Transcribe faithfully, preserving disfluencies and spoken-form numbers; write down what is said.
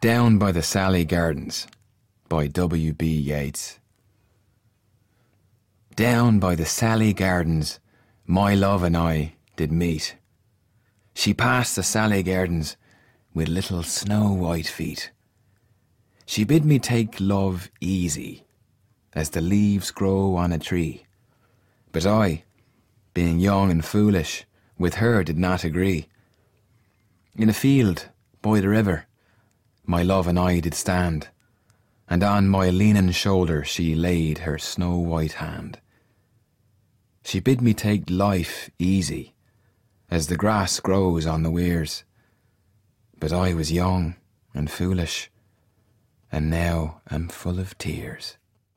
Down by the Sally Gardens by W B Yeats. Down by the Sally Gardens my love and I did meet. She passed the Sally Gardens with little snow-white feet. She bid me take love easy, as the leaves grow on a tree. But I, being young and foolish, with her did not agree. In a field by the river my love and I did stand, and on my leaning shoulder she laid her snow-white hand. She bid me take life easy, as the grass grows on the weirs. But I was young and foolish, and now am full of tears.